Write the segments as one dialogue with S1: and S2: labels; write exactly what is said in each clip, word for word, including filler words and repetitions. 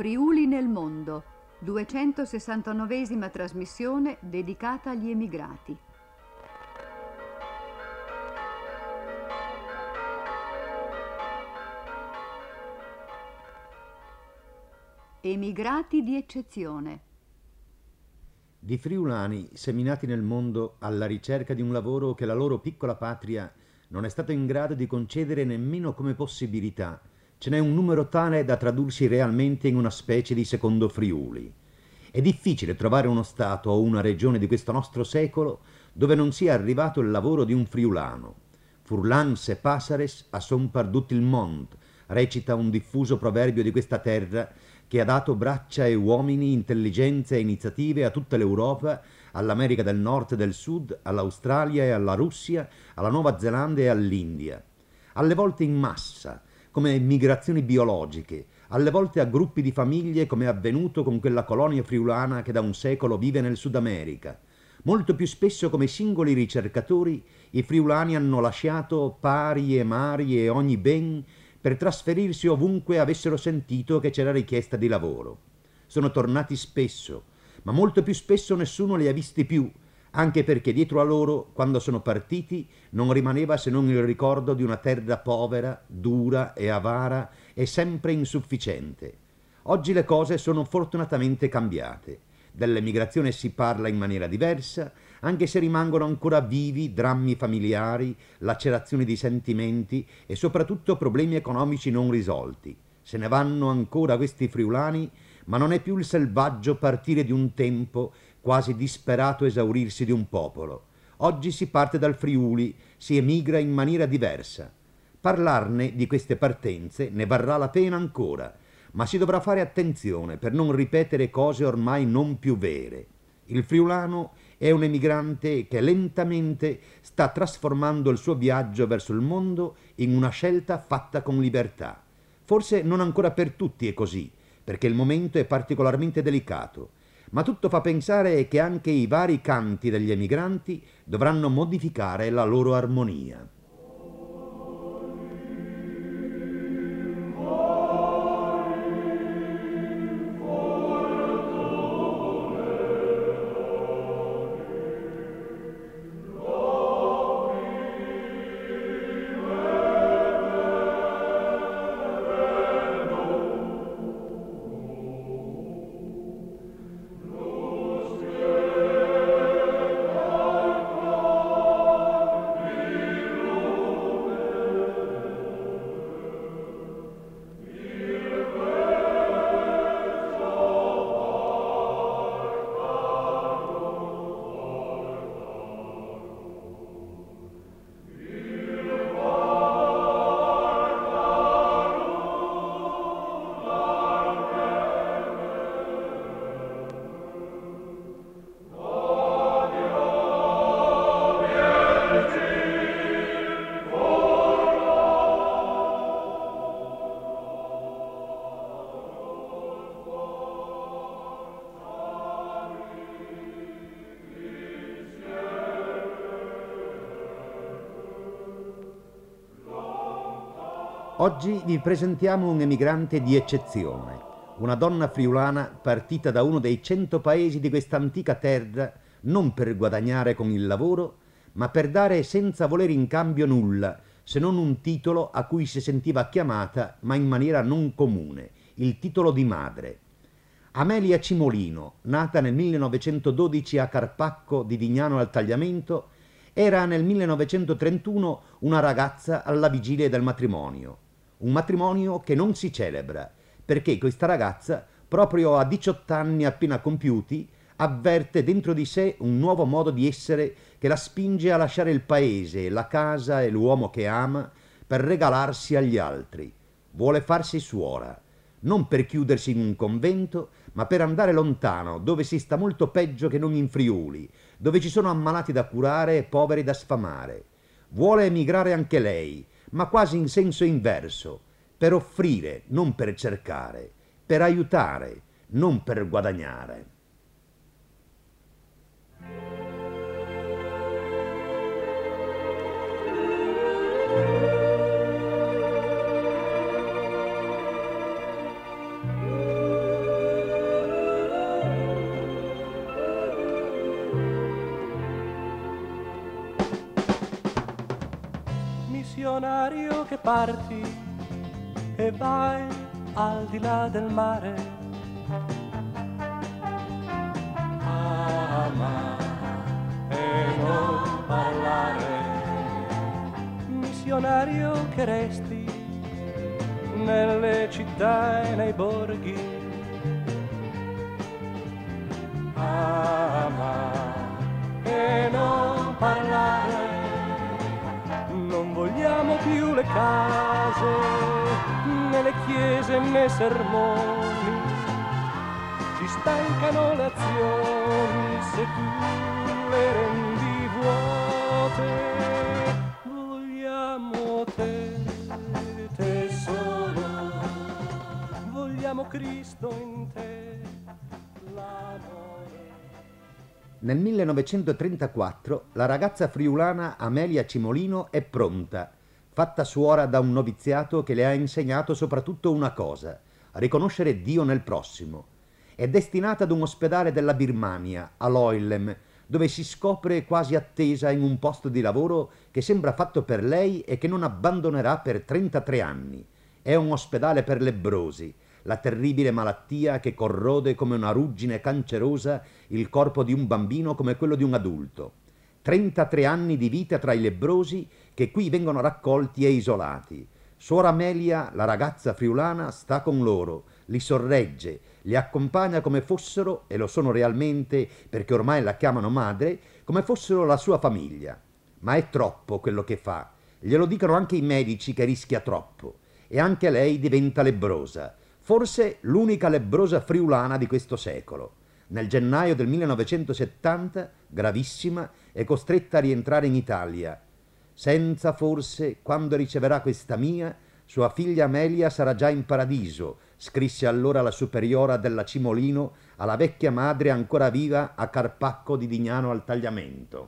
S1: Friuli nel mondo, duecentosessantanovesima trasmissione dedicata agli emigrati. Emigrati di eccezione.
S2: Di friulani seminati nel mondo alla ricerca di un lavoro che la loro piccola patria non è stato in grado di concedere nemmeno come possibilità, ce n'è un numero tale da tradursi realmente in una specie di secondo Friuli. È difficile trovare uno stato o una regione di questo nostro secolo dove non sia arrivato il lavoro di un friulano. Furlans e passares a son perdut il mond, recita un diffuso proverbio di questa terra che ha dato braccia e uomini, intelligenze e iniziative a tutta l'Europa, all'America del Nord e del Sud, all'Australia e alla Russia, alla Nuova Zelanda e all'India. Alle volte in massa, come migrazioni biologiche, alle volte a gruppi di famiglie come è avvenuto con quella colonia friulana che da un secolo vive nel Sud America. Molto più spesso come singoli ricercatori i friulani hanno lasciato pari e mari e ogni ben per trasferirsi ovunque avessero sentito che c'era richiesta di lavoro. Sono tornati spesso, ma molto più spesso nessuno li ha visti più, anche perché dietro a loro, quando sono partiti, non rimaneva se non il ricordo di una terra povera, dura e avara e sempre insufficiente. Oggi le cose sono fortunatamente cambiate. Dell'emigrazione si parla in maniera diversa, anche se rimangono ancora vivi drammi familiari, lacerazioni di sentimenti e soprattutto problemi economici non risolti. Se ne vanno ancora questi friulani, ma non è più il selvaggio partire di un tempo, quasi disperato esaurirsi di un popolo. Oggi si parte dal Friuli, si emigra in maniera diversa. Parlarne di queste partenze ne varrà la pena ancora, ma si dovrà fare attenzione per non ripetere cose ormai non più vere. Il friulano è un emigrante che lentamente sta trasformando il suo viaggio verso il mondo in una scelta fatta con libertà. Forse non ancora per tutti è così, perché il momento è particolarmente delicato, ma tutto fa pensare che anche i vari canti degli emigranti dovranno modificare la loro armonia. Oggi vi presentiamo un emigrante di eccezione, una donna friulana partita da uno dei cento paesi di questa antica terra non per guadagnare con il lavoro, ma per dare senza volere in cambio nulla, se non un titolo a cui si sentiva chiamata, ma in maniera non comune, il titolo di madre. Amelia Cimolino, nata nel millenovecentododici a Carpacco di Vignano al Tagliamento, era nel millenovecentotrentuno una ragazza alla vigilia del matrimonio. Un matrimonio che non si celebra, perché questa ragazza, proprio a diciotto anni appena compiuti, avverte dentro di sé un nuovo modo di essere che la spinge a lasciare il paese, la casa e l'uomo che ama per regalarsi agli altri. Vuole farsi suora, non per chiudersi in un convento, ma per andare lontano, dove si sta molto peggio che non in Friuli, dove ci sono ammalati da curare e poveri da sfamare. Vuole emigrare anche lei, ma quasi in senso inverso, per offrire, non per cercare, per aiutare, non per guadagnare.
S3: missionario che parti e vai al di là del mare. Ama e non parlare, missionario che resti nelle città e nei borghi. Ama e non parlare, non vogliamo più le case, né le chiese né sermoni, ci stancano le azioni se tu le rendi vuote. Vogliamo te, te solo, vogliamo Cristo in te, l'amore.
S2: Nel millenovecentotrentaquattro la ragazza friulana Amelia Cimolino è pronta, fatta suora da un noviziato che le ha insegnato soprattutto una cosa: a riconoscere Dio nel prossimo. È destinata ad un ospedale della Birmania, a Loilem, dove si scopre quasi attesa in un posto di lavoro che sembra fatto per lei e che non abbandonerà per trentatré anni. È un ospedale per lebbrosi, la terribile malattia che corrode come una ruggine cancerosa il corpo di un bambino come quello di un adulto. trentatré anni di vita tra i lebbrosi che qui vengono raccolti e isolati. Suor Amelia, la ragazza friulana, sta con loro, li sorregge, li accompagna come fossero, e lo sono realmente perché ormai la chiamano madre, come fossero la sua famiglia. Ma è troppo quello che fa, glielo dicono anche i medici che rischia troppo, e anche lei diventa lebbrosa, forse l'unica lebbrosa friulana di questo secolo. Nel gennaio del millenovecentosettanta, gravissima, è costretta a rientrare in Italia. Senza forse, quando riceverà questa mia, sua figlia Amelia sarà già in paradiso, scrisse allora la superiora della Cimolino alla vecchia madre ancora viva a Carpacco di Dignano al Tagliamento.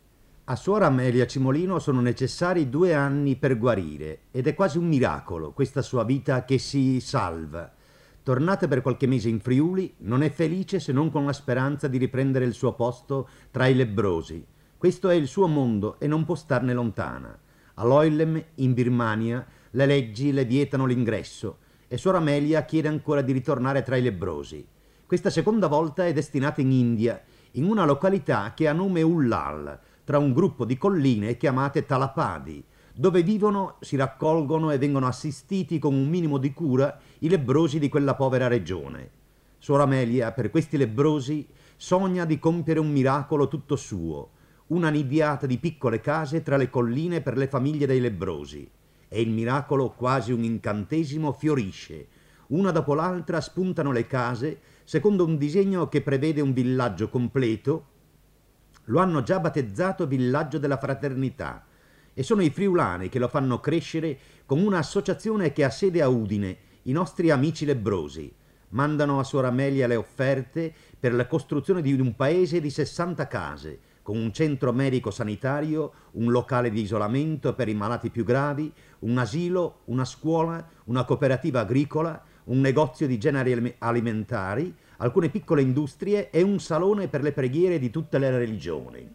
S2: A suor Amelia Cimolino sono necessari due anni per guarire, ed è quasi un miracolo questa sua vita che si salva. Tornata per qualche mese in Friuli, non è felice se non con la speranza di riprendere il suo posto tra i lebbrosi. Questo è il suo mondo e non può starne lontana. A Loilem, in Birmania, le leggi le vietano l'ingresso e suor Amelia chiede ancora di ritornare tra i lebbrosi. Questa seconda volta è destinata in India, in una località che ha nome Ullal, tra un gruppo di colline chiamate Talapadi, dove vivono, si raccolgono e vengono assistiti con un minimo di cura i lebbrosi di quella povera regione. Suor Amelia, per questi lebbrosi, sogna di compiere un miracolo tutto suo, una nidiata di piccole case tra le colline per le famiglie dei lebbrosi. E il miracolo, quasi un incantesimo, fiorisce. Una dopo l'altra spuntano le case, secondo un disegno che prevede un villaggio completo. Lo hanno già battezzato Villaggio della Fraternità, e sono i friulani che lo fanno crescere con un'associazione che ha sede a Udine, i nostri amici lebbrosi. Mandano a suor Amelia le offerte per la costruzione di un paese di sessanta case, con un centro medico sanitario, un locale di isolamento per i malati più gravi, un asilo, una scuola, una cooperativa agricola, un negozio di generi alimentari, alcune piccole industrie e un salone per le preghiere di tutte le religioni.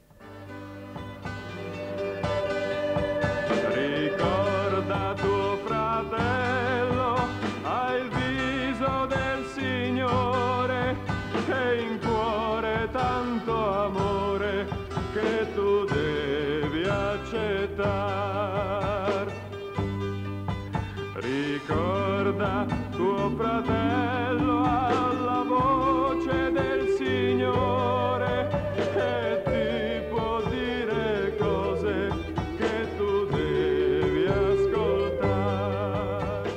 S4: Ricorda tuo fratello, ha il viso del Signore e in cuore tanto amore che tu devi accettare. Ricorda tuo fratello, ha la voce del Signore e ti può dire cose che tu devi ascoltare.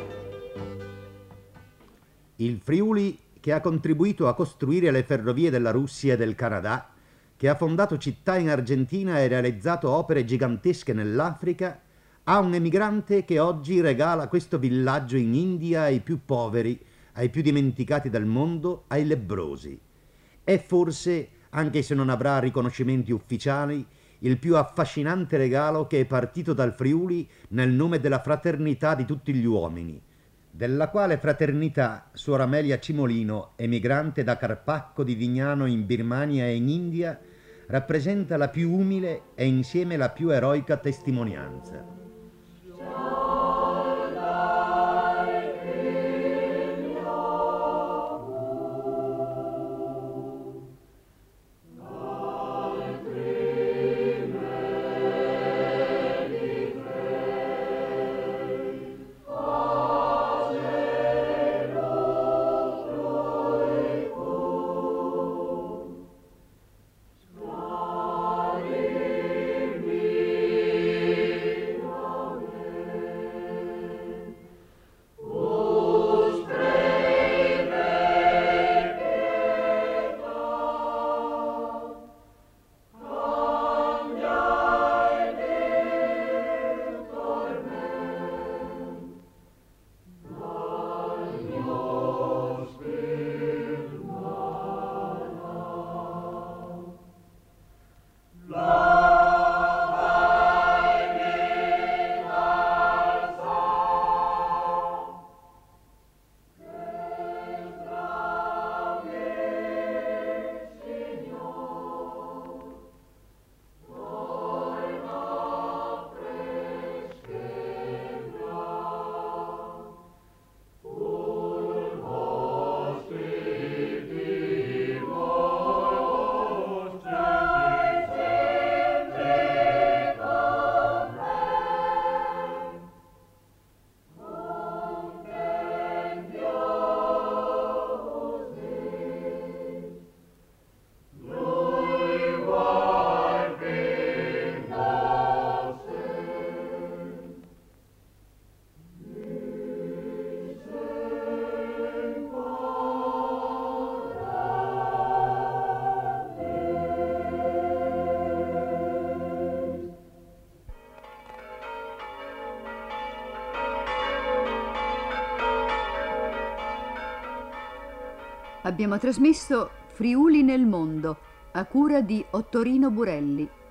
S2: Il Friuli, che ha contribuito a costruire le ferrovie della Russia e del Canada, che ha fondato città in Argentina e realizzato opere gigantesche nell'Africa, ha un emigrante che oggi regala questo villaggio in India ai più poveri, ai più dimenticati del mondo, ai lebbrosi. È forse, anche se non avrà riconoscimenti ufficiali, il più affascinante regalo che è partito dal Friuli nel nome della fraternità di tutti gli uomini, della quale fraternità suor Amelia Cimolino, emigrante da Carpacco di Dignano in Birmania e in India, rappresenta la più umile e insieme la più eroica testimonianza.
S1: Abbiamo trasmesso Friuli nel mondo, a cura di Ottorino Burelli.